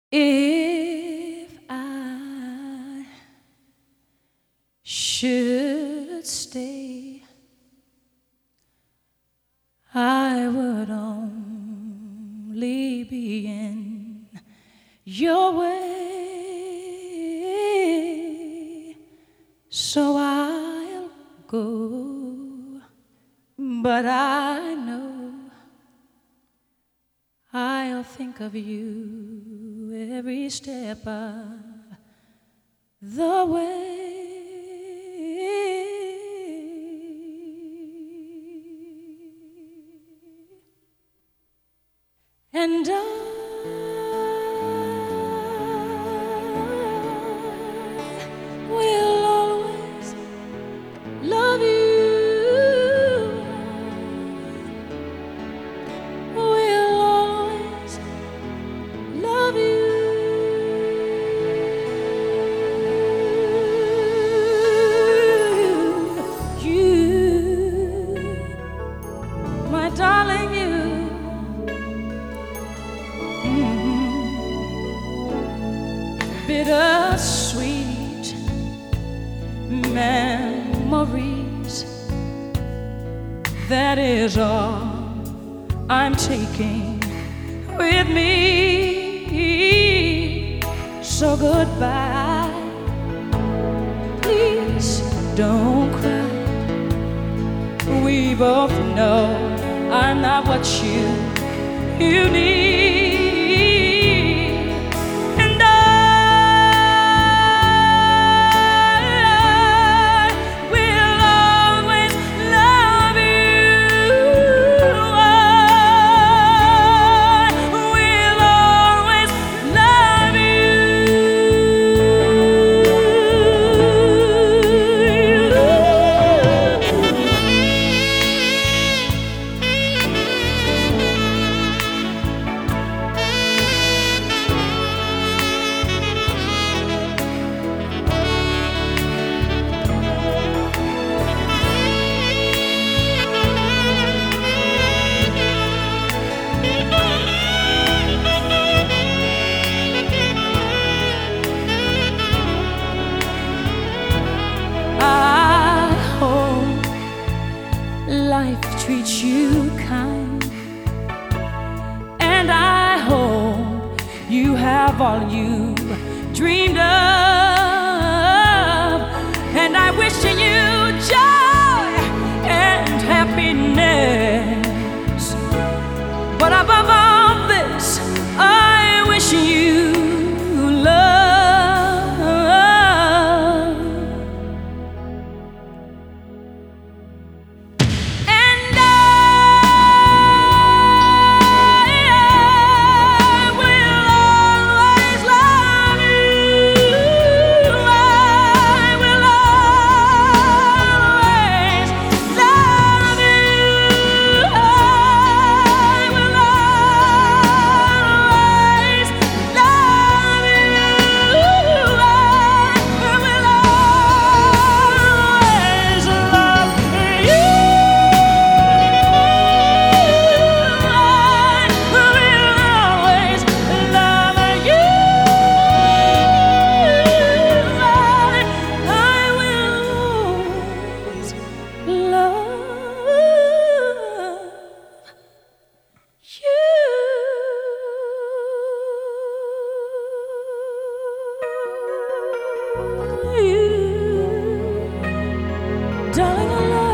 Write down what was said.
If I should stay, I would only be in your way, so I'll go, but I know I'll think of you every step of the way. And I will always love you. Will always love you. You, my darling, you. Bittersweet memories, that is all I'm taking with me. So goodbye, please don't cry. We both know I'm not what you need. Life treats you kind, and I hope you have all you dreamed of, and I wish you joy and happiness. But above all this, I wish you love. Darling, I love